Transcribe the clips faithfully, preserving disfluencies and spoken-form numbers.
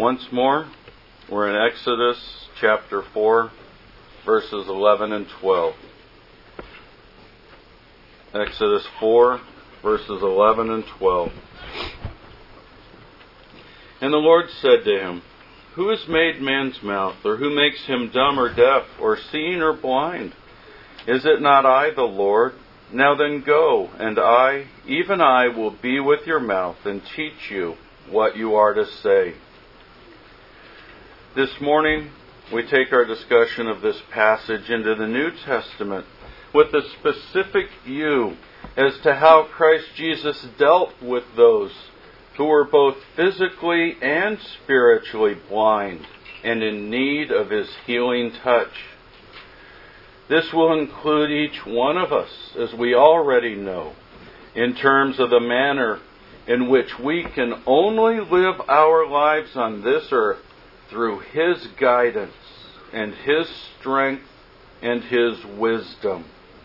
Once more, we're in Exodus chapter four, verses eleven and twelve. Exodus four, verses eleven and twelve. And the Lord said to him, Who has made man's mouth, or who makes him dumb or deaf, or seeing or blind? Is it not I, the Lord? Now then go, and I, even I, will be with your mouth and teach you what you are to say. This morning, we take our discussion of this passage into the New Testament with a specific view as to how Christ Jesus dealt with those who were both physically and spiritually blind and in need of His healing touch. This will include each one of us, as we already know, in terms of the manner in which we can only live our lives on this earth through His guidance and His strength and His wisdom.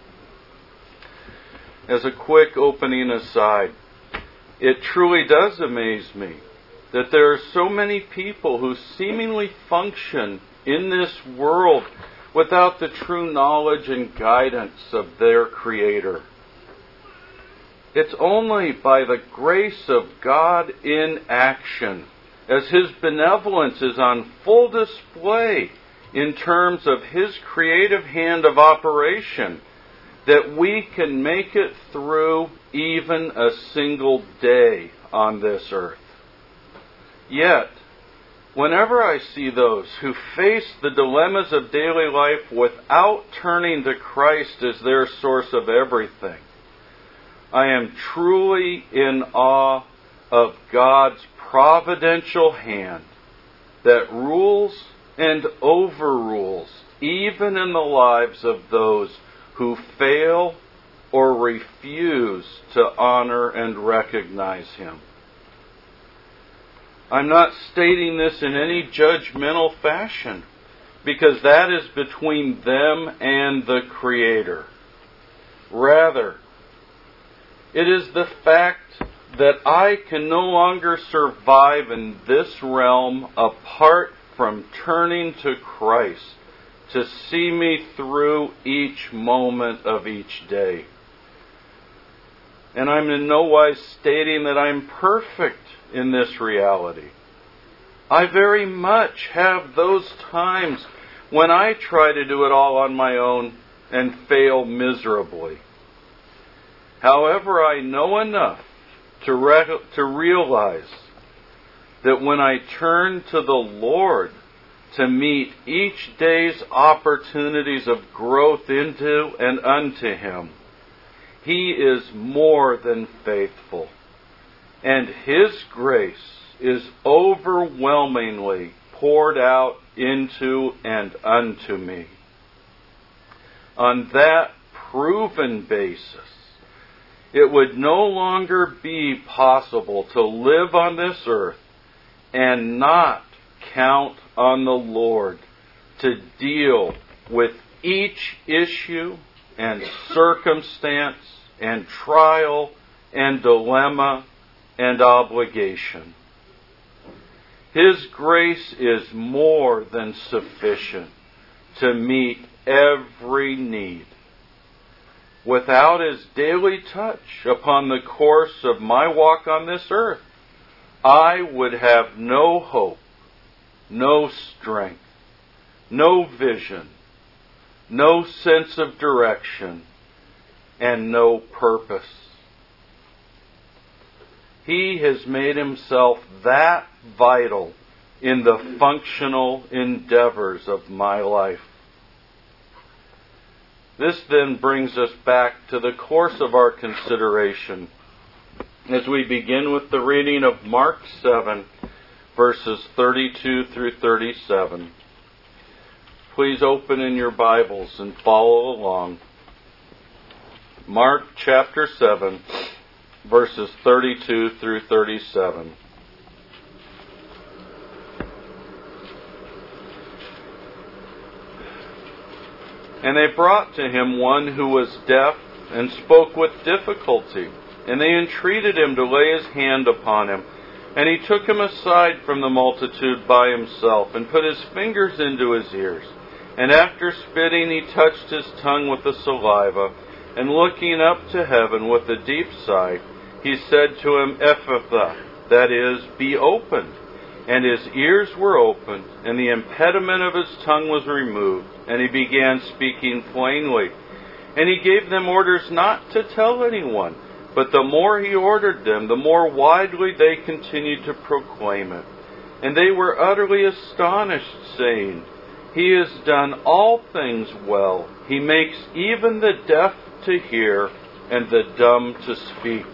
As a quick opening aside, it truly does amaze me that there are so many people who seemingly function in this world without the true knowledge and guidance of their Creator. It's only by the grace of God in action, as His benevolence is on full display in terms of His creative hand of operation, that we can make it through even a single day on this earth. Yet, whenever I see those who face the dilemmas of daily life without turning to Christ as their source of everything, I am truly in awe of God's providential hand that rules and overrules even in the lives of those who fail or refuse to honor and recognize Him. I'm not stating this in any judgmental fashion, because that is between them and the Creator. Rather, it is the fact that I can no longer survive in this realm apart from turning to Christ to see me through each moment of each day. And I'm in no wise stating that I'm perfect in this reality. I very much have those times when I try to do it all on my own and fail miserably. However, I know enough to, re- to realize that when I turn to the Lord to meet each day's opportunities of growth into and unto Him, He is more than faithful, and His grace is overwhelmingly poured out into and unto me. On that proven basis, it would no longer be possible to live on this earth and not count on the Lord to deal with each issue and circumstance and trial and dilemma and obligation. His grace is more than sufficient to meet every need. Without His daily touch upon the course of my walk on this earth, I would have no hope, no strength, no vision, no sense of direction, and no purpose. He has made Himself that vital in the functional endeavors of my life. This then brings us back to the course of our consideration as we begin with the reading of Mark seven, verses thirty-two through thirty-seven. Please open in your Bibles and follow along. Mark chapter seven, verses thirty-two through thirty-seven. And they brought to Him one who was deaf and spoke with difficulty, and they entreated Him to lay His hand upon him. And he took him aside from the multitude by himself, and put his fingers into his ears. And after spitting, he touched his tongue with the saliva, and looking up to heaven with a deep sigh, he said to him, Ephphatha, that is, be opened. And his ears were opened, and the impediment of his tongue was removed, and he began speaking plainly. And he gave them orders not to tell anyone, but the more he ordered them, the more widely they continued to proclaim it. And they were utterly astonished, saying, He has done all things well. He makes even the deaf to hear, and the dumb to speak.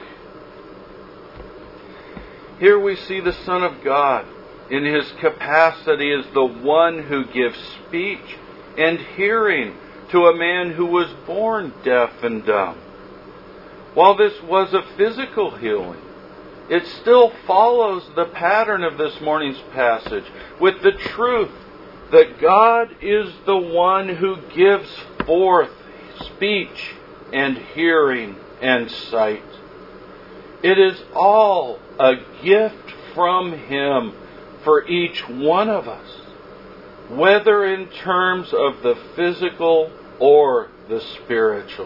Here we see the Son of God in his capacity as the one who gives speech and hearing to a man who was born deaf and dumb. While this was a physical healing, it still follows the pattern of this morning's passage with the truth that God is the one who gives forth speech and hearing and sight. It is all a gift from Him for each one of us, whether in terms of the physical or the spiritual.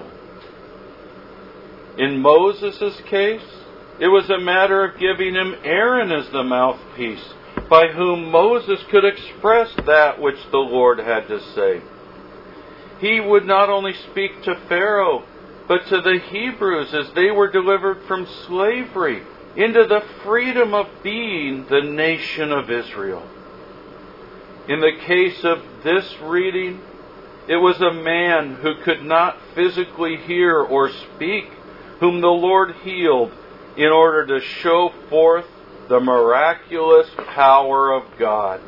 In Moses' case, it was a matter of giving him Aaron as the mouthpiece, by whom Moses could express that which the Lord had to say. He would not only speak to Pharaoh, but to the Hebrews as they were delivered from slavery into the freedom of being the nation of Israel. In the case of this reading, it was a man who could not physically hear or speak, whom the Lord healed in order to show forth the miraculous power of God.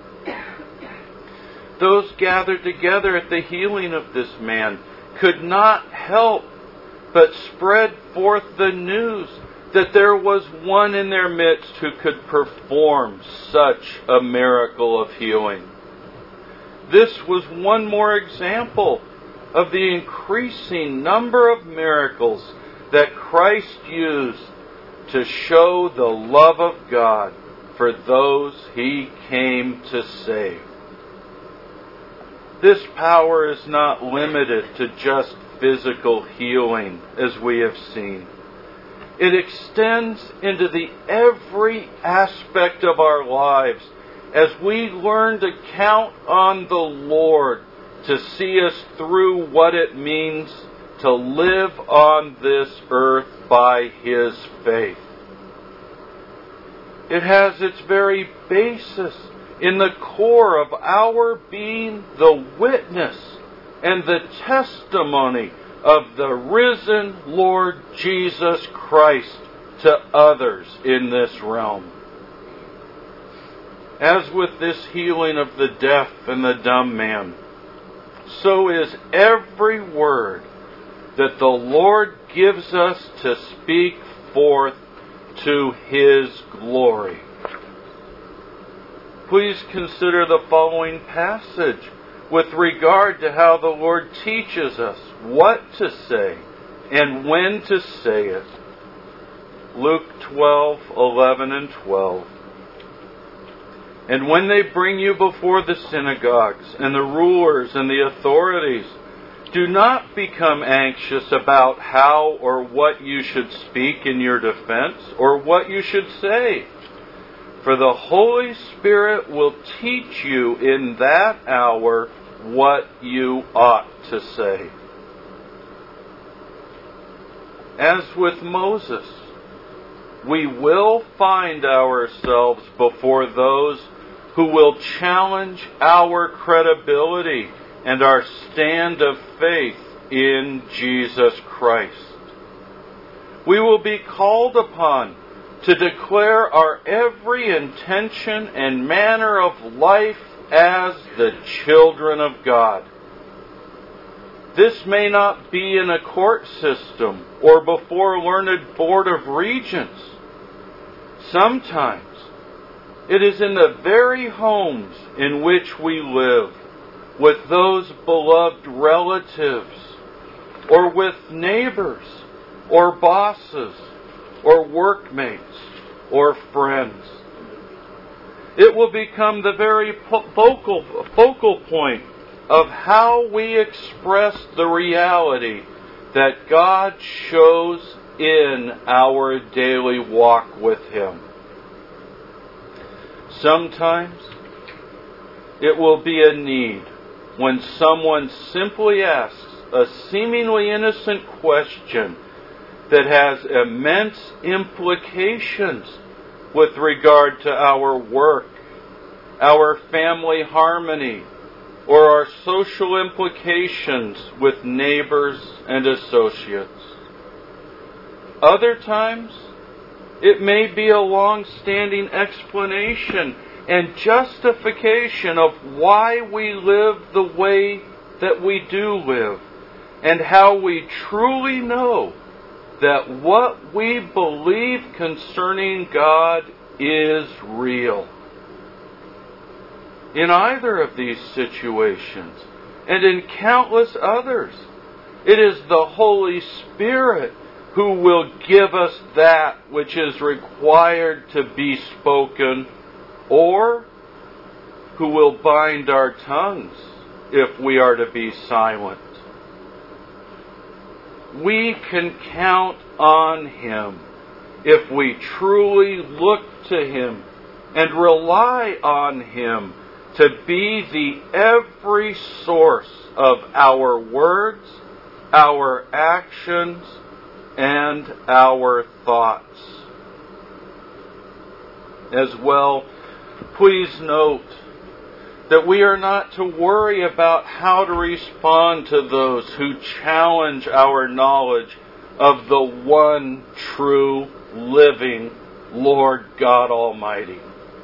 Those gathered together at the healing of this man could not help but spread forth the news that there was one in their midst who could perform such a miracle of healing. This was one more example of the increasing number of miracles that Christ used to show the love of God for those He came to save. This power is not limited to just physical healing, as we have seen. It extends into the every aspect of our lives as we learn to count on the Lord to see us through what it means to live on this earth by His faith. It has its very basis in the core of our being the witness and the testimony of the risen Lord Jesus Christ to others in this realm. As with this healing of the deaf and the dumb man, so is every word that the Lord gives us to speak forth to His glory. Please consider the following passage with regard to how the Lord teaches us what to say and when to say it. Luke twelve, eleven and twelve. And when they bring you before the synagogues and the rulers and the authorities, do not become anxious about how or what you should speak in your defense or what you should say. For the Holy Spirit will teach you in that hour what you ought to say. As with Moses, we will find ourselves before those who will challenge our credibility and our stand of faith in Jesus Christ. We will be called upon to declare our every intention and manner of life as the children of God. This may not be in a court system or before a learned board of regents. Sometimes it is in the very homes in which we live, with those beloved relatives, or with neighbors, or bosses, or workmates, or friends. It will become the very focal, focal point of how we express the reality that God shows in our daily walk with Him. Sometimes it will be a need when someone simply asks a seemingly innocent question that has immense implications with regard to our work, our family harmony, or our social implications with neighbors and associates. Other times, it may be a long-standing explanation and justification of why we live the way that we do live, and how we truly know that what we believe concerning God is real. In either of these situations, and in countless others, it is the Holy Spirit who will give us that which is required to be spoken, or who will bind our tongues if we are to be silent. We can count on Him if we truly look to Him and rely on Him to be the every source of our words, our actions, and our thoughts. As well, please note that we are not to worry about how to respond to those who challenge our knowledge of the one true, living Lord God Almighty.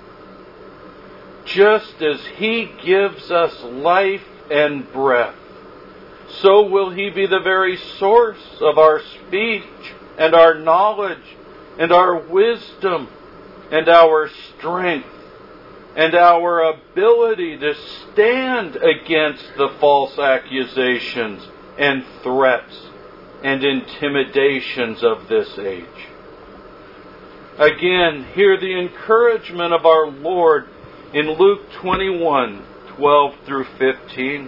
Just as He gives us life and breath, so will He be the very source of our speech and our knowledge and our wisdom and our strength and our ability to stand against the false accusations and threats and intimidations of this age. Again, hear the encouragement of our Lord in Luke twenty-one, twelve through fifteen.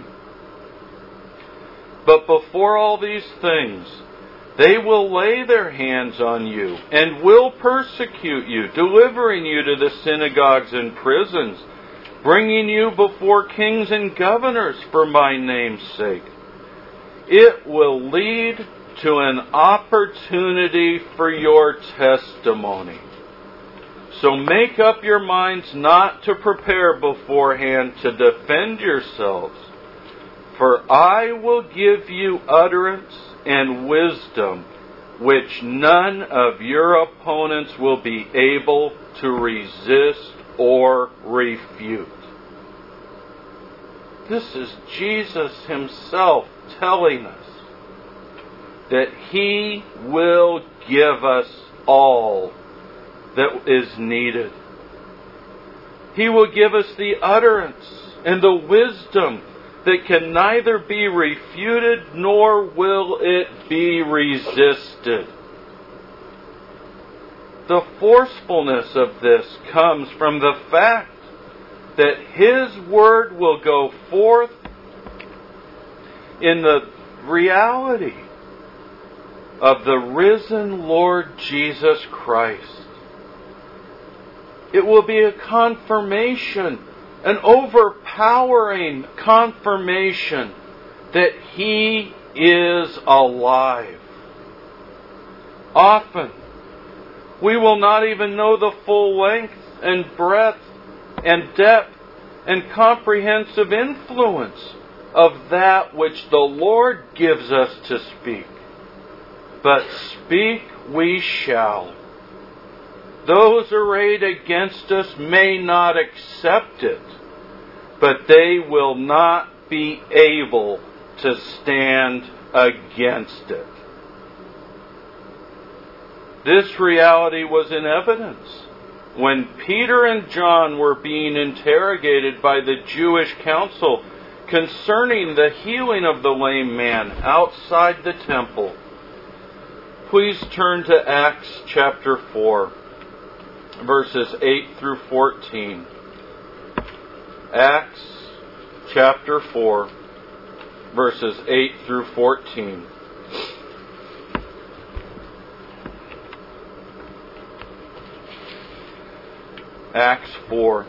But before all these things, they will lay their hands on you and will persecute you, delivering you to the synagogues and prisons, bringing you before kings and governors for my name's sake. It will lead to an opportunity for your testimony. So make up your minds not to prepare beforehand to defend yourselves, for I will give you utterance and wisdom which none of your opponents will be able to resist or refute. This is Jesus Himself telling us that He will give us all that is needed. He will give us the utterance and the wisdom that can neither be refuted nor will it be resisted. The forcefulness of this comes from the fact that His Word will go forth in the reality of the risen Lord Jesus Christ. It will be a confirmation, an overpowering confirmation that He is alive. Often, we will not even know the full length and breadth and depth and comprehensive influence of that which the Lord gives us to speak. But speak we shall. Those arrayed against us may not accept it, but they will not be able to stand against it. This reality was in evidence when Peter and John were being interrogated by the Jewish council concerning the healing of the lame man outside the temple. Please turn to Acts chapter four. verses eight through fourteen. Acts chapter four, verses eight through fourteen. Acts four.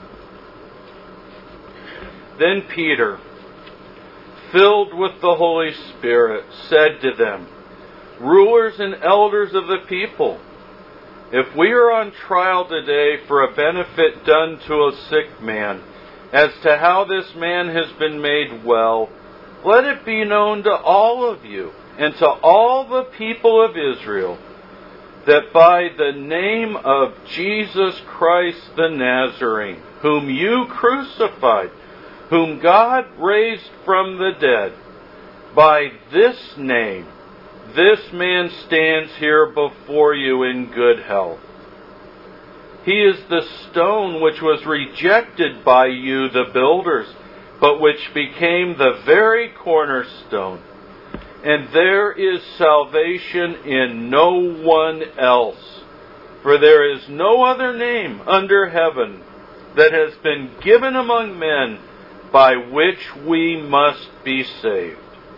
Then Peter, filled with the Holy Spirit, said to them, "Rulers and elders of the people, if we are on trial today for a benefit done to a sick man, as to how this man has been made well, let it be known to all of you and to all the people of Israel that by the name of Jesus Christ the Nazarene, whom you crucified, whom God raised from the dead, by this name, this man stands here before you in good health. He is the stone which was rejected by you, the builders, but which became the very cornerstone. And there is salvation in no one else, for there is no other name under heaven that has been given among men by which we must be saved."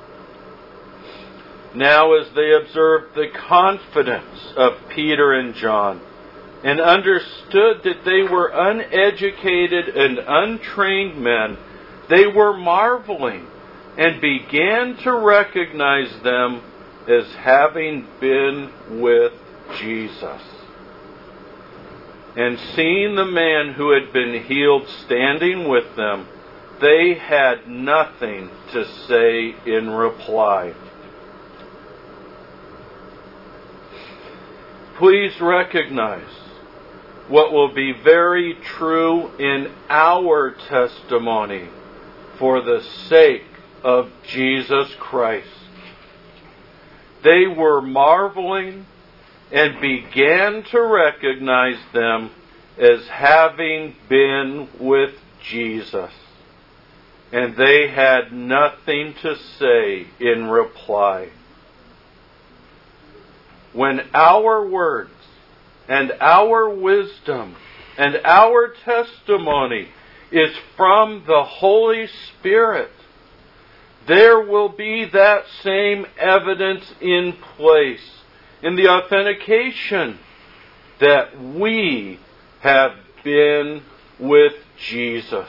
Now as they observed the confidence of Peter and John, and understood that they were uneducated and untrained men, they were marveling, and began to recognize them as having been with Jesus. And seeing the man who had been healed standing with them, they had nothing to say in reply. Please recognize what will be very true in our testimony for the sake of Jesus Christ. They were marveling and began to recognize them as having been with Jesus. And they had nothing to say in reply. When our words and our wisdom and our testimony is from the Holy Spirit, there will be that same evidence in place in the authentication that we have been with Jesus.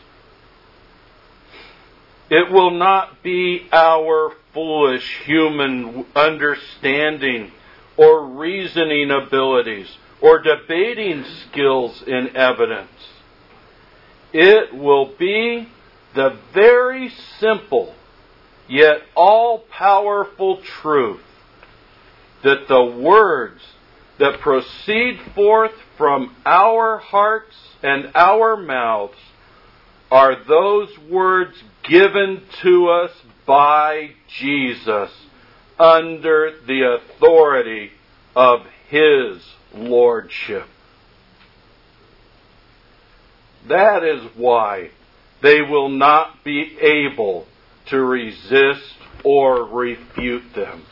It will not be our foolish human understanding or reasoning abilities or debating skills in evidence. It will be the very simple yet all-powerful truth that the words that proceed forth from our hearts and our mouths are those words given to us by Jesus under the authority of His Lordship. That is why they will not be able to resist or refute them.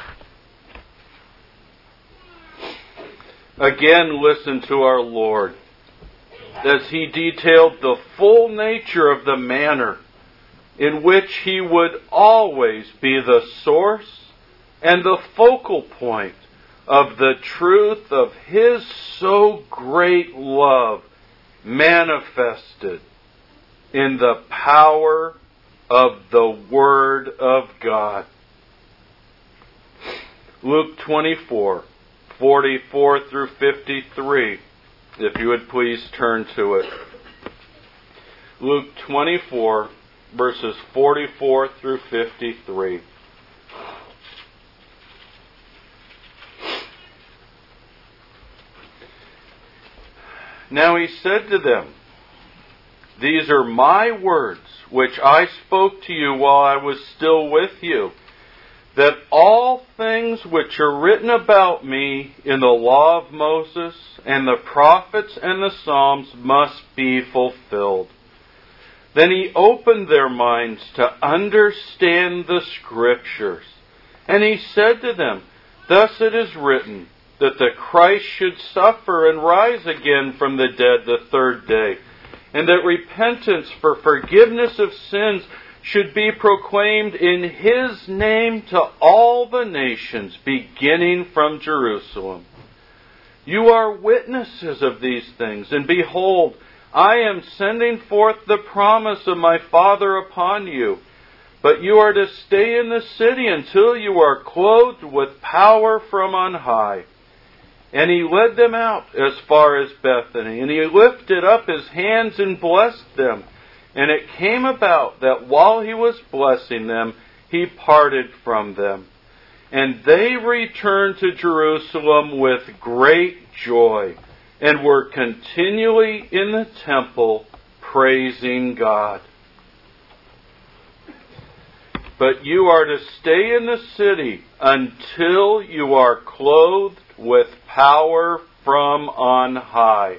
Again, listen to our Lord as He detailed the full nature of the manner in which He would always be the source and the focal point of the truth of His so great love manifested in the power of the Word of God. Luke twenty-four, forty-four through fifty-three, if you would please turn to it. Luke twenty-four, verses forty-four through fifty-three. Now He said to them, "These are my words, which I spoke to you while I was still with you, that all things which are written about me in the law of Moses and the prophets and the Psalms must be fulfilled." Then He opened their minds to understand the Scriptures. And He said to them, "Thus it is written, that the Christ should suffer and rise again from the dead the third day, and that repentance for forgiveness of sins should be proclaimed in His name to all the nations, beginning from Jerusalem. You are witnesses of these things, and behold, I am sending forth the promise of my Father upon you. But you are to stay in the city until you are clothed with power from on high. And He led them out as far as Bethany, and He lifted up His hands and blessed them. And it came about that while He was blessing them, He parted from them. And they returned to Jerusalem with great joy, and were continually in the temple praising God. But you are to stay in the city until you are clothed with power from on high.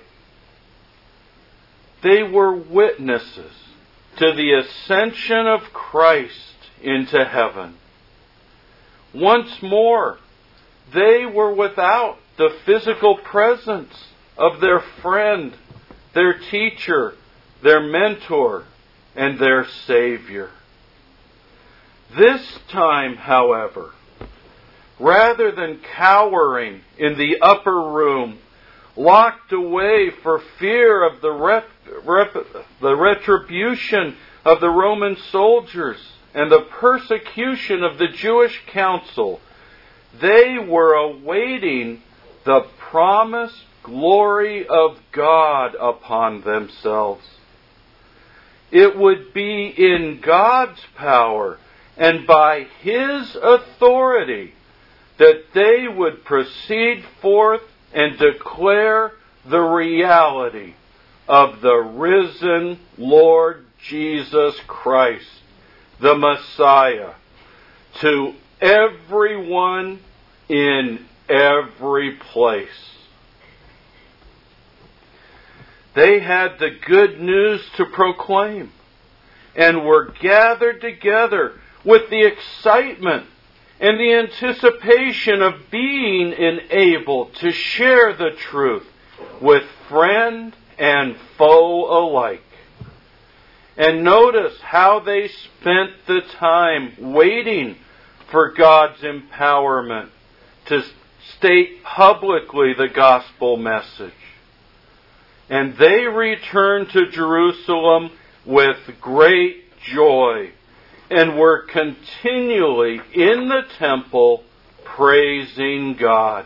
They were witnesses to the ascension of Christ into heaven. Once more, they were without the physical presence of their friend, their teacher, their mentor, and their Savior. This time, however, rather than cowering in the upper room, locked away for fear of the, rep, rep, the retribution of the Roman soldiers and the persecution of the Jewish council, they were awaiting the promised glory of God upon themselves. It would be in God's power and by His authority that they would proceed forth and declare the reality of the risen Lord Jesus Christ, the Messiah, to everyone in every place. They had the good news to proclaim and were gathered together with the excitement and the anticipation of being enabled to share the truth with friend and foe alike. And notice how they spent the time waiting for God's empowerment to state publicly the gospel message. And they returned to Jerusalem with great joy and were continually in the temple praising God.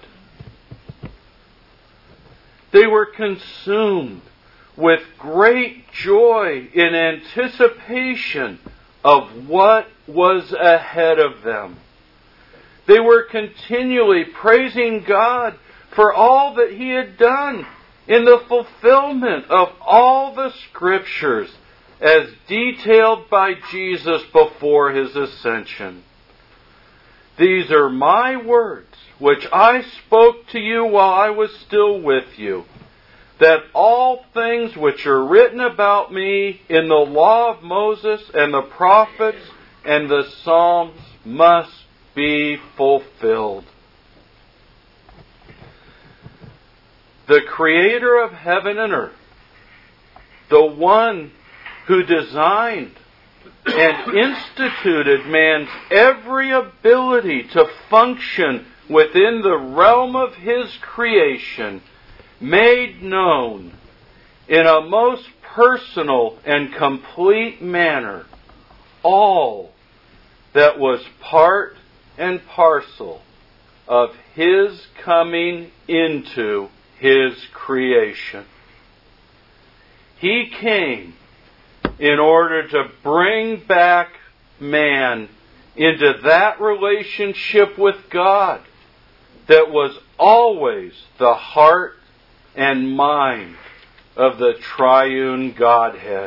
They were consumed with great joy in anticipation of what was ahead of them. They were continually praising God for all that He had done in the fulfillment of all the Scriptures as detailed by Jesus before His ascension. These are my words, which I spoke to you while I was still with you, that all things which are written about me in the law of Moses and the prophets and the Psalms must be fulfilled. The Creator of heaven and earth, the one who designed and instituted man's every ability to function within the realm of His creation, made known in a most personal and complete manner all that was part and parcel of His coming into His creation. He came in order to bring back man into that relationship with God that was always the heart and mind of the triune Godhead.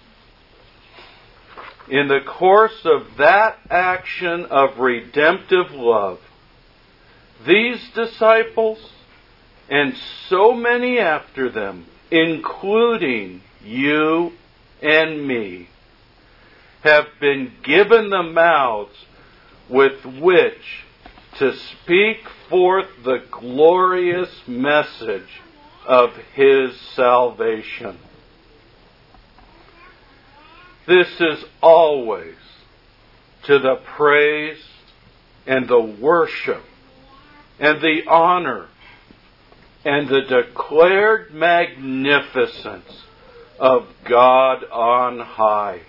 In the course of that action of redemptive love, these disciples and so many after them, including you and me, have been given the mouths with which to speak forth the glorious message of His salvation. This is always to the praise and the worship and the honor and the declared magnificence of God on high.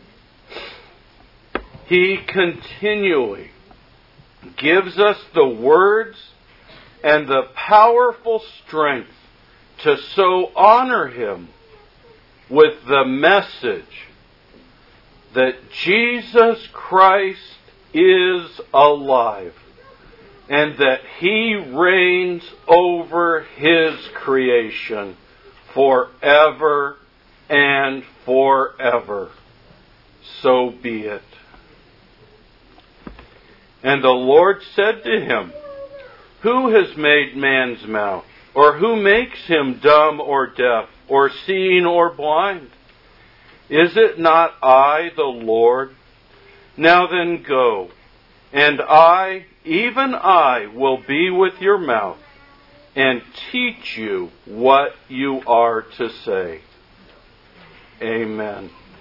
He continually gives us the words and the powerful strength to so honor Him with the message that Jesus Christ is alive and that He reigns over His creation forever and forever. So be it. And the Lord said to him, Who has made man's mouth? Or who makes him dumb or deaf, or seeing or blind? Is it not I, the Lord? Now then go, and I, even I, will be with your mouth, and teach you what you are to say. Amen.